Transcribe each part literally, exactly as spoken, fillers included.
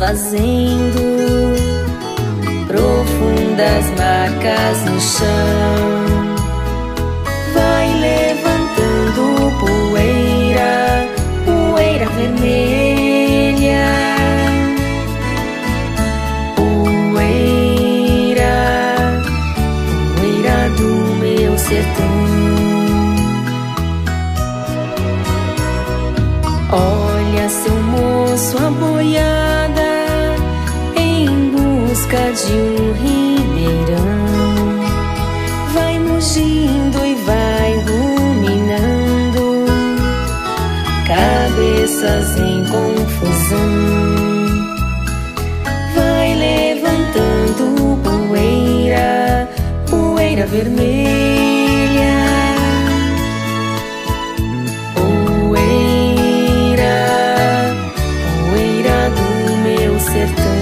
fazendo profundas marcas no chão. Vai levantando poeira, poeira vermelha, poeira, poeira do meu sertão. Olha, seu moço, a boiada em busca de um ribeirão. Vai mugindo e vai ruminando, cabeças em confusão. Vai levantando poeira, poeira vermelha, sertão.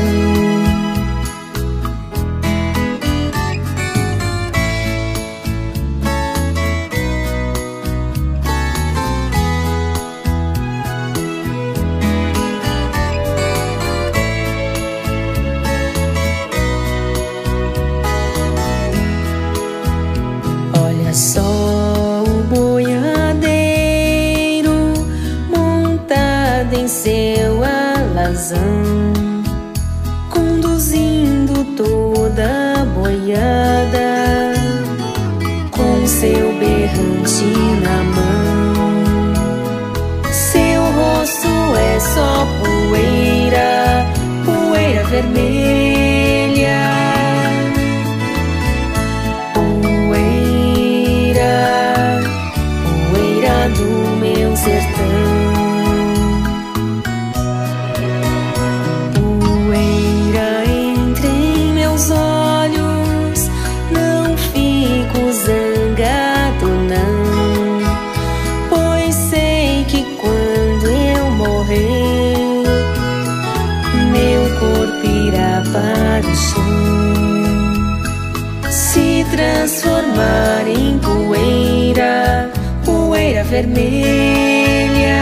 Olha só o boiadeiro montado em seu alazão, conduzindo toda a boiada com seu berrante na mão. Seu rosto é só poeira, poeira vermelha, poeira, poeira do meu sertão. Para o chão, se transformar em poeira, poeira vermelha,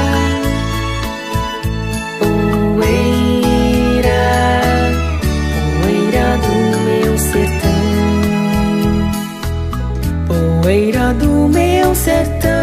poeira, poeira do meu sertão, poeira do meu sertão.